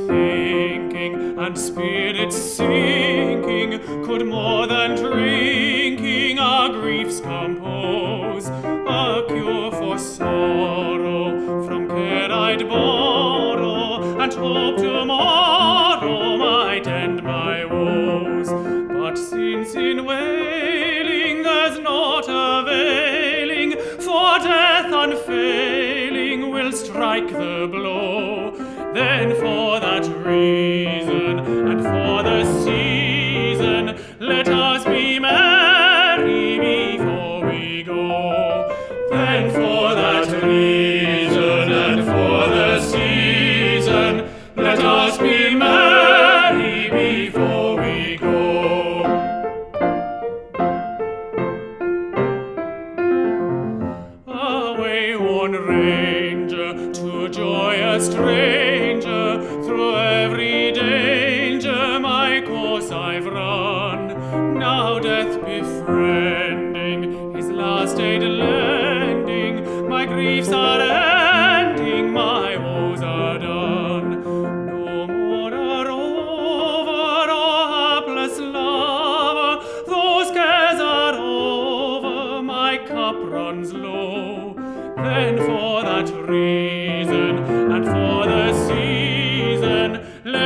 thinking and spirits sinking could more than drinking our griefs compose. A cure for sorrow from care I'd borrow, and hope tomorrow might end my woes. But since in wailing there's naught availing, for death unfailing will strike the blow, then for that reason and for the season let us be merry before we go. Then for that reason and for the season let us be merry before we go. Away, worn ranger, to joy a stranger, through every danger my course I've run. Now death befriending, his last aid lending, my griefs are ending, my woes are done. No more a rover or hapless lover, those cares are over, my cup runs low. Then for that reason and for the season